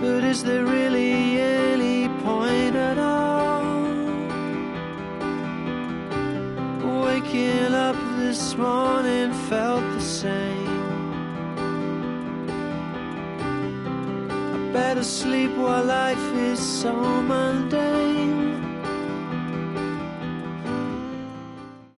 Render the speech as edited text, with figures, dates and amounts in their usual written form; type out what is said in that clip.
But is there really any point at all? Waking up this morning felt the same. I better sleep while life is so mundane.